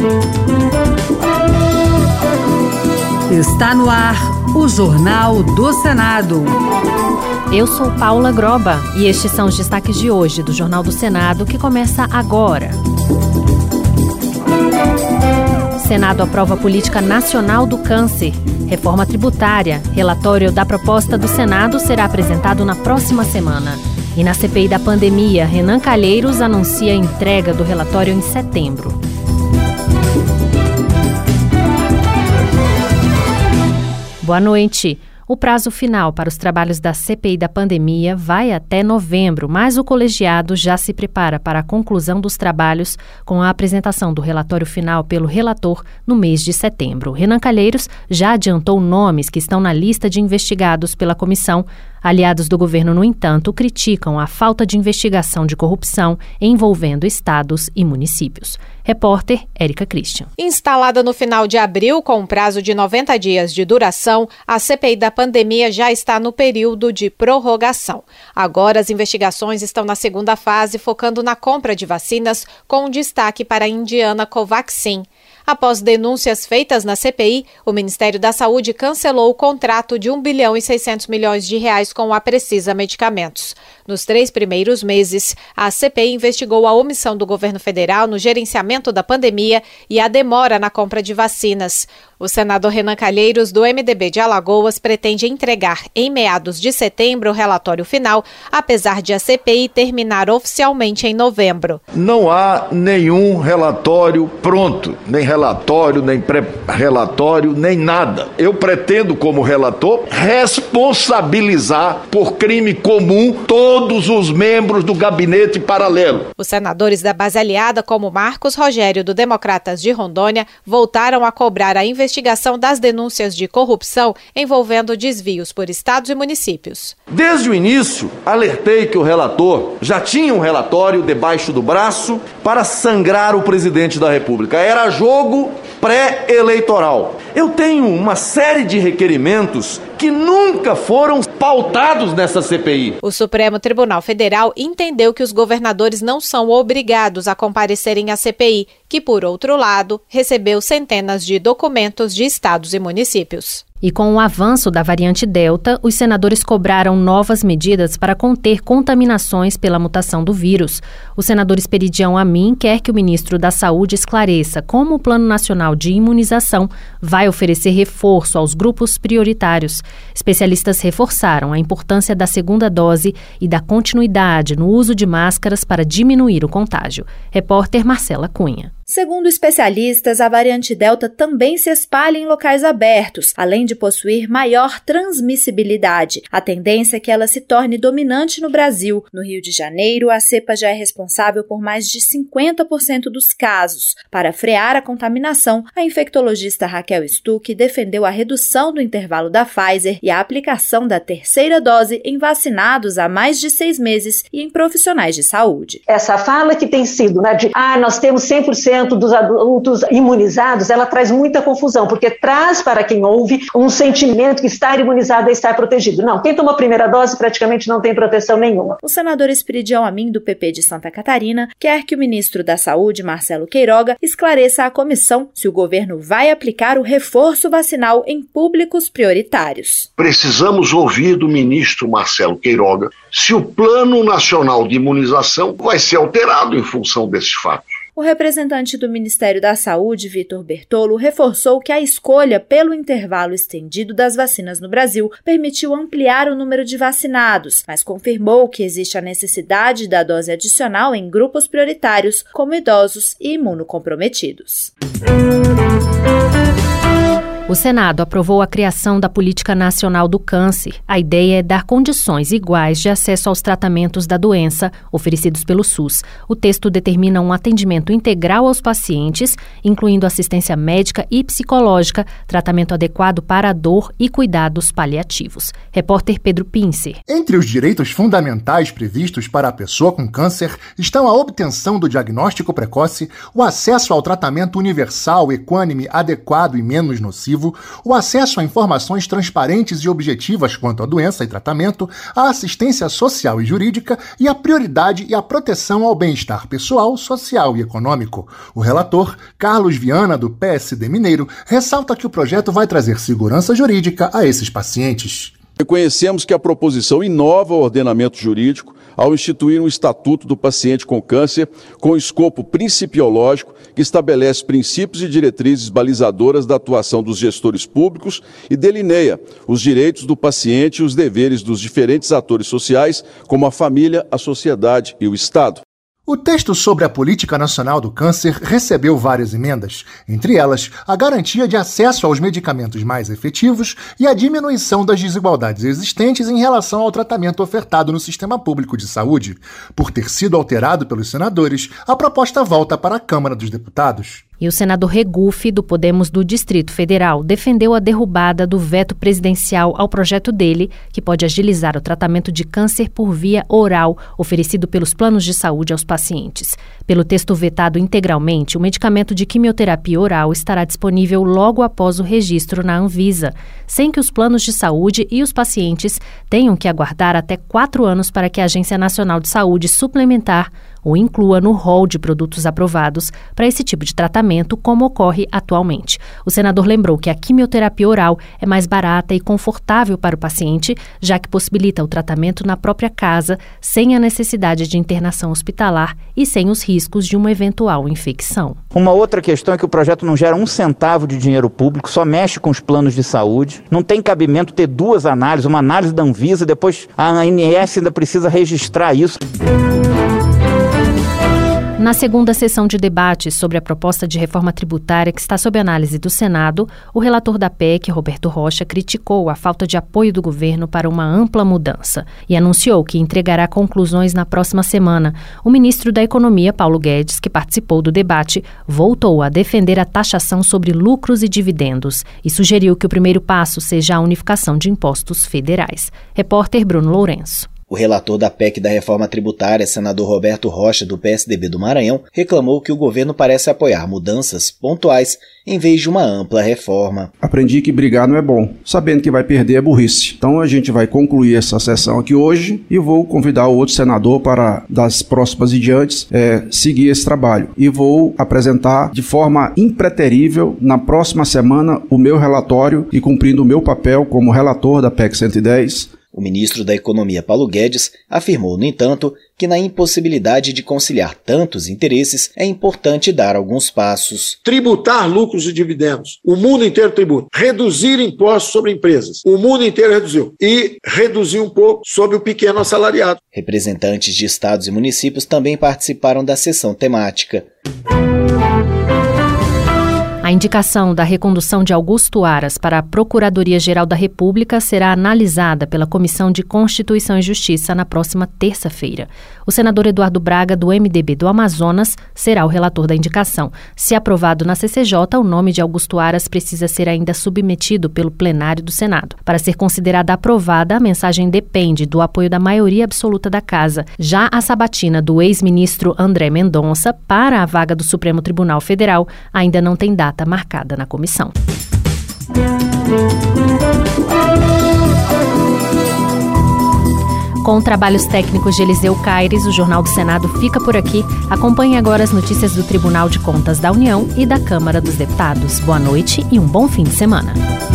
Está no ar o Jornal do Senado. Eu sou Paula Groba e estes são os destaques de hoje do Jornal do Senado, que começa agora. Senado aprova a Política Nacional do Câncer. Reforma tributária. Relatório da proposta do Senado será apresentado na próxima semana. E na CPI da pandemia, Renan Calheiros anuncia a entrega do relatório em setembro. Boa noite. O prazo final para os trabalhos da CPI da pandemia vai até novembro, mas o colegiado já se prepara para a conclusão dos trabalhos com a apresentação do relatório final pelo relator no mês de setembro. Renan Calheiros já adiantou nomes que estão na lista de investigados pela comissão. Aliados do governo, no entanto, criticam a falta de investigação de corrupção envolvendo estados e municípios. Repórter Érica Christian. Instalada no final de abril, com um prazo de 90 dias de duração, a CPI da pandemia já está no período de prorrogação. Agora, as investigações estão na segunda fase, focando na compra de vacinas, com destaque para a indiana Covaxin. Após denúncias feitas na CPI, o Ministério da Saúde cancelou o contrato de R$ 1 bilhão e 600 milhões com a Precisa Medicamentos. Nos 3 primeiros meses, a CPI investigou a omissão do governo federal no gerenciamento da pandemia e a demora na compra de vacinas. O senador Renan Calheiros, do MDB de Alagoas, pretende entregar em meados de setembro o relatório final, apesar de a CPI terminar oficialmente em novembro. Não há nenhum relatório pronto, nem relatório, nem pré-relatório, nem nada. Eu pretendo, como relator, responsabilizar por crime comum todos os membros do gabinete paralelo. Os senadores da base aliada, como Marcos Rogério, do Democratas de Rondônia, voltaram a cobrar a investigação das denúncias de corrupção envolvendo desvios por estados e municípios. Desde o início, alertei que o relator já tinha um relatório debaixo do braço para sangrar o presidente da República. Era jogo pré-eleitoral. Eu tenho uma série de requerimentos que nunca foram pautados nessa CPI. O Supremo Tribunal Federal entendeu que os governadores não são obrigados a comparecerem à CPI, que, por outro lado, recebeu centenas de documentos de estados e municípios. E com o avanço da variante Delta, os senadores cobraram novas medidas para conter contaminações pela mutação do vírus. O senador Esperidião Amin quer que o ministro da Saúde esclareça como o Plano Nacional de Imunização vai oferecer reforço aos grupos prioritários. Especialistas reforçaram a importância da segunda dose e da continuidade no uso de máscaras para diminuir o contágio. Repórter Marcela Cunha. Segundo especialistas, a variante Delta também se espalha em locais abertos, além de possuir maior transmissibilidade. A tendência é que ela se torne dominante no Brasil. No Rio de Janeiro, a cepa já é responsável por mais de 50% dos casos. Para frear a contaminação, a infectologista Raquel Stuck defendeu a redução do intervalo da Pfizer e a aplicação da terceira dose em vacinados há mais de 6 meses e em profissionais de saúde. Essa fala que tem sido, nós temos 100% dos adultos imunizados, ela traz muita confusão, porque traz para quem ouve um sentimento que estar imunizado é estar protegido. Não, quem toma a primeira dose praticamente não tem proteção nenhuma. O senador Esperidião Amin, do PP de Santa Catarina, quer que o ministro da Saúde, Marcelo Queiroga, esclareça à comissão se o governo vai aplicar o reforço vacinal em públicos prioritários. Precisamos ouvir do ministro Marcelo Queiroga se o Plano Nacional de Imunização vai ser alterado em função desses fatos. O representante do Ministério da Saúde, Vitor Bertolo, reforçou que a escolha pelo intervalo estendido das vacinas no Brasil permitiu ampliar o número de vacinados, mas confirmou que existe a necessidade da dose adicional em grupos prioritários, como idosos e imunocomprometidos. O Senado aprovou a criação da Política Nacional do Câncer. A ideia é dar condições iguais de acesso aos tratamentos da doença oferecidos pelo SUS. O texto determina um atendimento integral aos pacientes, incluindo assistência médica e psicológica, tratamento adequado para a dor e cuidados paliativos. Repórter Pedro Pincer. Entre os direitos fundamentais previstos para a pessoa com câncer estão a obtenção do diagnóstico precoce, o acesso ao tratamento universal, equânime, adequado e menos nocivo, efetivo, o acesso a informações transparentes e objetivas quanto à doença e tratamento, a assistência social e jurídica e a prioridade e a proteção ao bem-estar pessoal, social e econômico. O relator, Carlos Viana, do PSD Mineiro, ressalta que o projeto vai trazer segurança jurídica a esses pacientes. Reconhecemos que a proposição inova o ordenamento jurídico ao instituir um estatuto do paciente com câncer com escopo principiológico que estabelece princípios e diretrizes balizadoras da atuação dos gestores públicos e delineia os direitos do paciente e os deveres dos diferentes atores sociais, como a família, a sociedade e o Estado. O texto sobre a Política Nacional do Câncer recebeu várias emendas, entre elas a garantia de acesso aos medicamentos mais efetivos e a diminuição das desigualdades existentes em relação ao tratamento ofertado no sistema público de saúde. Por ter sido alterado pelos senadores, a proposta volta para a Câmara dos Deputados. E o senador Regufe, do Podemos do Distrito Federal, defendeu a derrubada do veto presidencial ao projeto dele, que pode agilizar o tratamento de câncer por via oral, oferecido pelos planos de saúde aos pacientes. Pelo texto vetado integralmente, o medicamento de quimioterapia oral estará disponível logo após o registro na Anvisa, sem que os planos de saúde e os pacientes tenham que aguardar até 4 anos para que a Agência Nacional de Saúde Suplementar o inclua no rol de produtos aprovados para esse tipo de tratamento, como ocorre atualmente. O senador lembrou que a quimioterapia oral é mais barata e confortável para o paciente, já que possibilita o tratamento na própria casa, sem a necessidade de internação hospitalar e sem os riscos de uma eventual infecção. Uma outra questão é que o projeto não gera 1 centavo de dinheiro público, só mexe com os planos de saúde. Não tem cabimento ter 2 análises, uma análise da Anvisa, depois a ANS ainda precisa registrar isso. Na segunda sessão de debate sobre a proposta de reforma tributária que está sob análise do Senado, o relator da PEC, Roberto Rocha, criticou a falta de apoio do governo para uma ampla mudança e anunciou que entregará conclusões na próxima semana. O ministro da Economia, Paulo Guedes, que participou do debate, voltou a defender a taxação sobre lucros e dividendos e sugeriu que o primeiro passo seja a unificação de impostos federais. Repórter Bruno Lourenço. O relator da PEC da reforma tributária, senador Roberto Rocha, do PSDB do Maranhão, reclamou que o governo parece apoiar mudanças pontuais em vez de uma ampla reforma. Aprendi que brigar não é bom. Sabendo que vai perder é burrice. Então a gente vai concluir essa sessão aqui hoje e vou convidar o outro senador para, das próximas e diante, seguir esse trabalho. E vou apresentar de forma impreterível, na próxima semana, o meu relatório e cumprindo o meu papel como relator da PEC 110, O ministro da Economia, Paulo Guedes, afirmou, no entanto, que na impossibilidade de conciliar tantos interesses é importante dar alguns passos. Tributar lucros e dividendos. O mundo inteiro tributa. Reduzir impostos sobre empresas. O mundo inteiro reduziu. E reduzir um pouco sobre o pequeno assalariado. Representantes de estados e municípios também participaram da sessão temática. A indicação da recondução de Augusto Aras para a Procuradoria-Geral da República será analisada pela Comissão de Constituição e Justiça na próxima terça-feira. O senador Eduardo Braga, do MDB do Amazonas, será o relator da indicação. Se aprovado na CCJ, o nome de Augusto Aras precisa ser ainda submetido pelo plenário do Senado. Para ser considerada aprovada, a mensagem depende do apoio da maioria absoluta da Casa. Já a sabatina do ex-ministro André Mendonça para a vaga do Supremo Tribunal Federal ainda não tem data marcada na comissão. Com trabalhos técnicos de Eliseu Caires, o Jornal do Senado fica por aqui. Acompanhe agora as notícias do Tribunal de Contas da União e da Câmara dos Deputados. Boa noite e um bom fim de semana.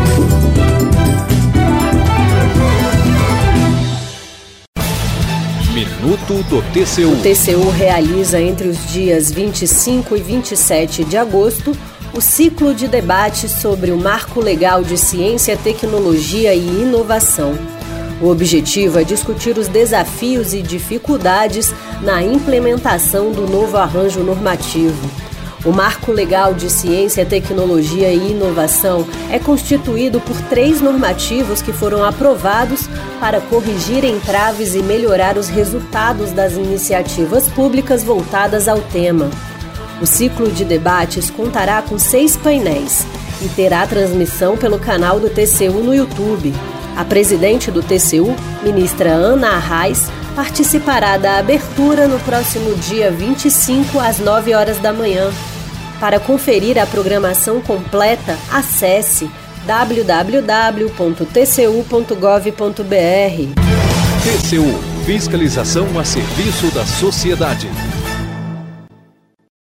Minuto do TCU. O TCU realiza entre os dias 25 e 27 de agosto o ciclo de debate sobre o Marco Legal de Ciência, Tecnologia e Inovação. O objetivo é discutir os desafios e dificuldades na implementação do novo arranjo normativo. O Marco Legal de Ciência, Tecnologia e Inovação é constituído por 3 normativos que foram aprovados para corrigir entraves e melhorar os resultados das iniciativas públicas voltadas ao tema. O ciclo de debates contará com 6 painéis e terá transmissão pelo canal do TCU no YouTube. A presidente do TCU, ministra Ana Arraes, participará da abertura no próximo dia 25, às 9 horas da manhã. Para conferir a programação completa, acesse www.tcu.gov.br. TCU – Fiscalização a serviço da sociedade.